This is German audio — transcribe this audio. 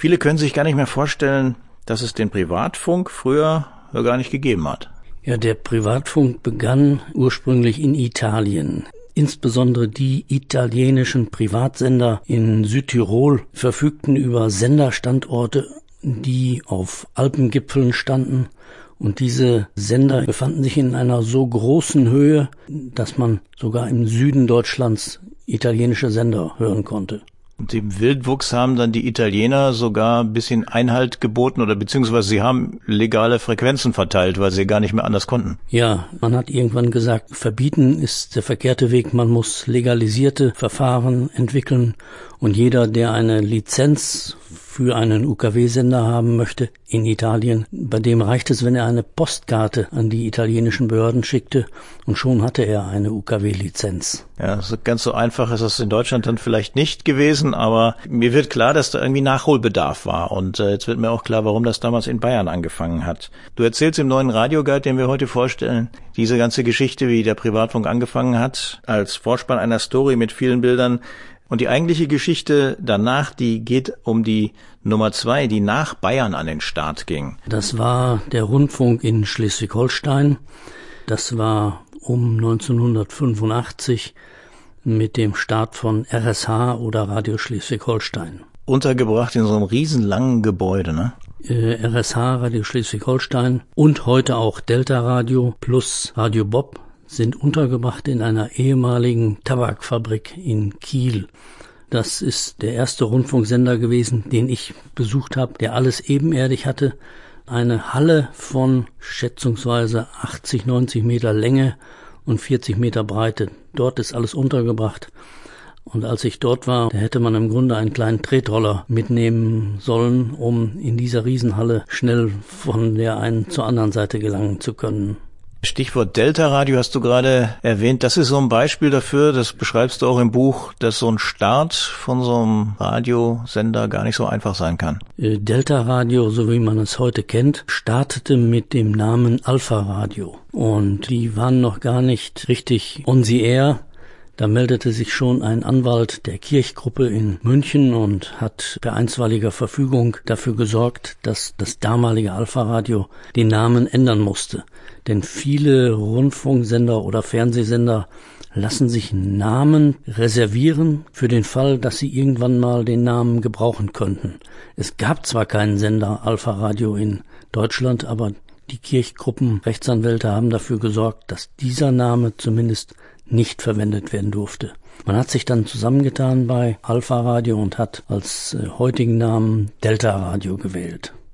Viele können sich gar nicht mehr vorstellen, dass es den Privatfunk früher gar nicht gegeben hat. Ja, der Privatfunk begann ursprünglich in Italien. Insbesondere die italienischen Privatsender in Südtirol verfügten über Senderstandorte, die auf Alpengipfeln standen. Und diese Sender befanden sich in einer so großen Höhe, dass man sogar im Süden Deutschlands italienische Sender hören konnte. Und im Wildwuchs haben dann die Italiener sogar ein bisschen Einhalt geboten oder beziehungsweise sie haben legale Frequenzen verteilt, weil sie gar nicht mehr anders konnten. Ja, man hat irgendwann gesagt, verbieten ist der verkehrte Weg, man muss legalisierte Verfahren entwickeln und jeder, der eine Lizenz für einen UKW-Sender haben möchte in Italien, bei dem reicht es, wenn er eine Postkarte an die italienischen Behörden schickte und schon hatte er eine UKW-Lizenz. Ja, so ganz so einfach ist das in Deutschland dann vielleicht nicht gewesen, aber mir wird klar, dass da irgendwie Nachholbedarf war und jetzt wird mir auch klar, warum das damals in Bayern angefangen hat. Du erzählst im neuen Radioguide, den wir heute vorstellen, diese ganze Geschichte, wie der Privatfunk angefangen hat, als Vorspann einer Story mit vielen Bildern. Und die eigentliche Geschichte danach, die geht um die Nummer 2, die nach Bayern an den Start ging. Das war der Rundfunk in Schleswig-Holstein. Das war um 1985 mit dem Start von RSH oder Radio Schleswig-Holstein. Untergebracht in so einem riesenlangen Gebäude, ne? RSH, Radio Schleswig-Holstein und heute auch Delta Radio plus Radio Bob sind untergebracht in einer ehemaligen Tabakfabrik in Kiel. Das ist der erste Rundfunksender gewesen, den ich besucht habe, der alles ebenerdig hatte. Eine Halle von schätzungsweise 80, 90 Meter Länge und 40 Meter Breite. Dort ist alles untergebracht. Und als ich dort war, da hätte man im Grunde einen kleinen Tretroller mitnehmen sollen, um in dieser Riesenhalle schnell von der einen zur anderen Seite gelangen zu können. Stichwort Delta-Radio hast du gerade erwähnt. Das ist so ein Beispiel dafür, das beschreibst du auch im Buch, dass so ein Start von so einem Radiosender gar nicht so einfach sein kann. Delta-Radio, so wie man es heute kennt, startete mit dem Namen Alpha-Radio. Und die waren noch gar nicht richtig on the air. Da meldete sich schon ein Anwalt der Kirchgruppe in München und hat per einstweiliger Verfügung dafür gesorgt, dass das damalige Alpha-Radio den Namen ändern musste. Denn viele Rundfunksender oder Fernsehsender lassen sich Namen reservieren für den Fall, dass sie irgendwann mal den Namen gebrauchen könnten. Es gab zwar keinen Sender Alpha-Radio in Deutschland, aber die Kirchgruppen Rechtsanwälte haben dafür gesorgt, dass dieser Name zumindest nicht verwendet werden durfte. Man hat sich dann zusammengetan bei Alpha Radio und hat als heutigen Namen Delta Radio gewählt.